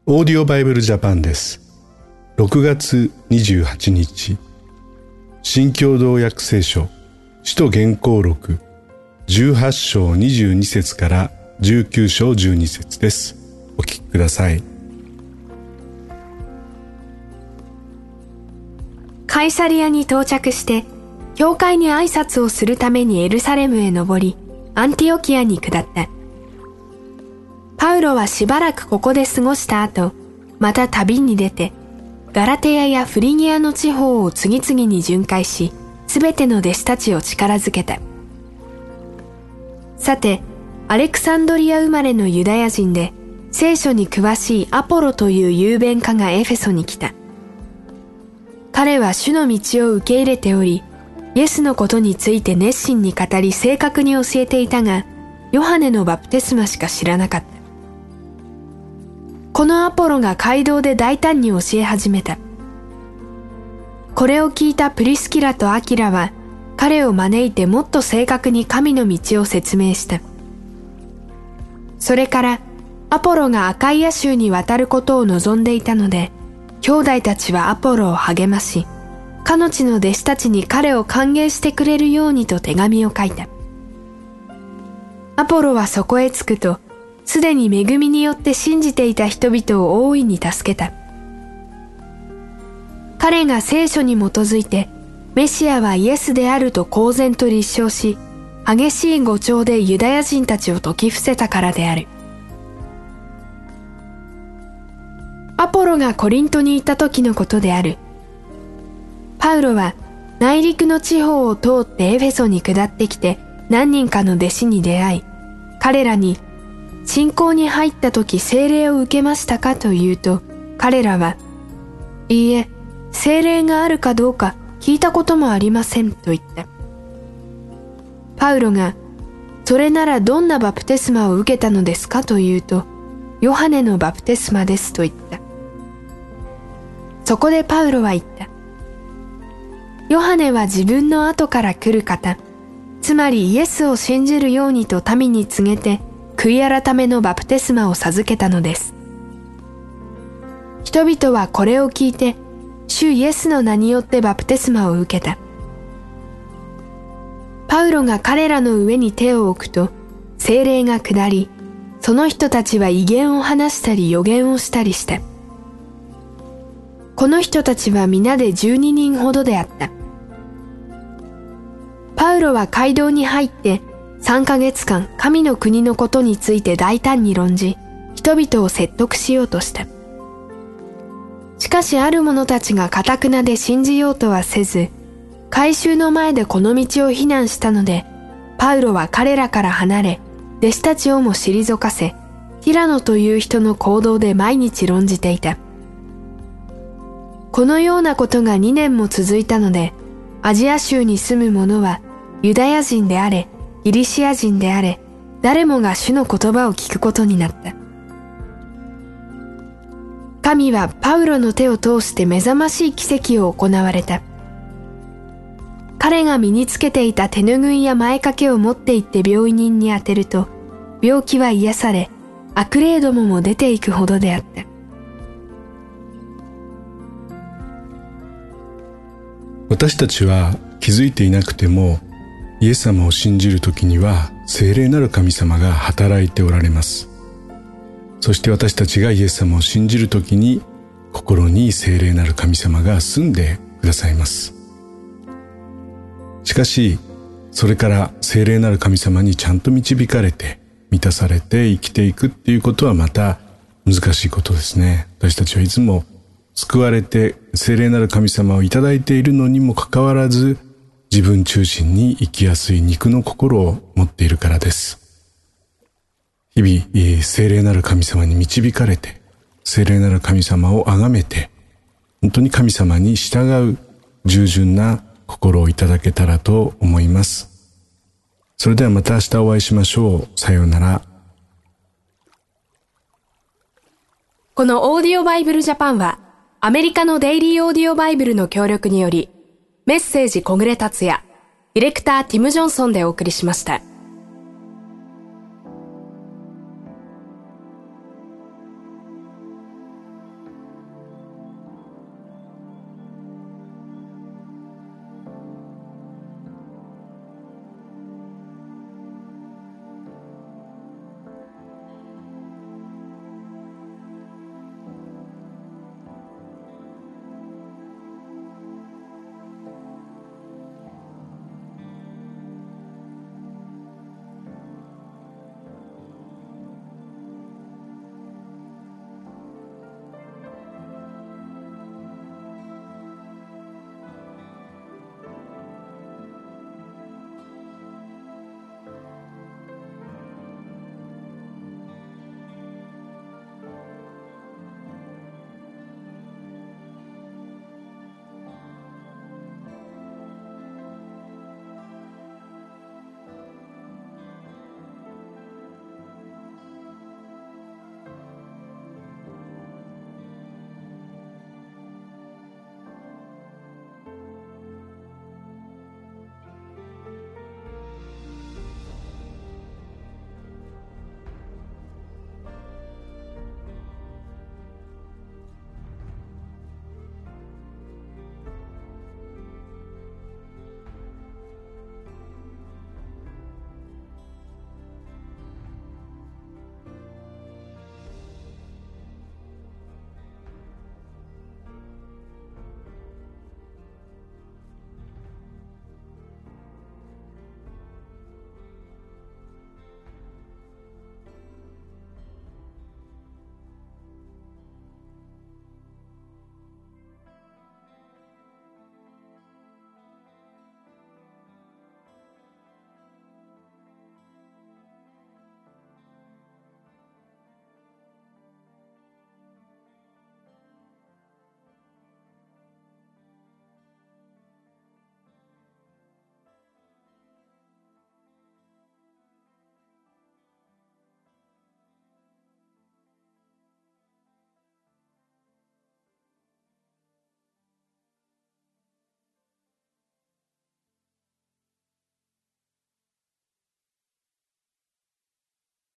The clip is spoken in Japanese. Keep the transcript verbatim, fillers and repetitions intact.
オーディオバイブルジャパンです。ろくがつにじゅうはちにち、新共同訳聖書使徒原稿録じゅうはちしょうにじゅうにせつからじゅうきゅうしょうじゅうにせつです。お聞きください。 カイサリアに到着して、教会に挨拶をするためにエルサレムへ登り、アンティオキアに下った。パウロはしばらくここで過ごした後、また旅に出て、ガラテヤやフリギアの地方を次々に巡回し、すべての弟子たちを力づけた。さて、アレクサンドリア生まれのユダヤ人で、聖書に詳しいアポロという雄弁家がエフェソに来た。彼は主の道を受け入れており、イエスのことについて熱心に語り正確に教えていたが、ヨハネのバプテスマしか知らなかった。このアポロが街道で大胆に教え始めた。これを聞いたプリスキラとアキラは、彼を招いてもっと正確に神の道を説明した。それから、アポロがアカイア州に渡ることを望んでいたので、兄弟たちはアポロを励まし、彼女の弟子たちに彼を歓迎してくれるようにと手紙を書いた。アポロはそこへ着くと、すでに恵みによって信じていた人々を大いに助けた。彼が聖書に基づいて、メシアはイエスであると公然と立証し、激しい誤調でユダヤ人たちを説き伏せたからである。アポロがコリントに行った時のことである。パウロは内陸の地方を通ってエフェソに下ってきて何人かの弟子に出会い、彼らに信仰に入った時聖霊を受けましたかと言うと、彼らは、いいえ、聖霊があるかどうか聞いたこともありませんと言った。パウロが、それならどんなバプテスマを受けたのですかと言うと、ヨハネのバプテスマですと言った。そこでパウロは言った。ヨハネは自分の後から来る方、つまりイエスを信じるようにと民に告げて、悔い改めのバプテスマを授けたのです。人々はこれを聞いて、主イエスの名によってバプテスマを受けた。パウロが彼らの上に手を置くと、聖霊が下り、その人たちは異言を話したり預言をしたりした。この人たちは皆でじゅうににんほどであった。パウロは街道に入って、さんかげつかん神の国のことについて大胆に論じ、人々を説得しようとした。しかしある者たちが堅くなで信じようとはせず、改宗の前でこの道を非難したので、パウロは彼らから離れ、弟子たちをも退かせ、ティラノという人の行動で毎日論じていた。このようなことがにねんも続いたので、アジア州に住む者はユダヤ人であれ、ギリシア人であれ、誰もが主の言葉を聞くことになった。神はパウロの手を通して目覚ましい奇跡を行われた。彼が身につけていた手ぬぐいや前掛けを持って行って病人に当てると、病気は癒され、悪霊どもも出ていくほどであった。 私たちは気づいていなくても、イエス様を信じるときには聖霊なる神様が働いておられます。そして私たちがイエス様を信じるときに心に聖霊なる神様が住んでくださいます。しかし、それから聖霊なる神様にちゃんと導かれて満たされて生きていくっていうことはまた難しいことですね。私たちはいつも救われて聖霊なる神様をいただいているのにもかかわらず、自分中心に生きやすい肉の心を持っているからです。日々、聖霊なる神様に導かれて、聖霊なる神様を崇めて、本当に神様に従う従順な心をいただけたらと思います。それではまた明日お会いしましょう。さようなら。 このオーディオバイブルジャパンは、アメリカのデイリーオーディオバイブルの協力により、メッセージ小暮達也、ディレクターティム・ジョンソンでお送りしました。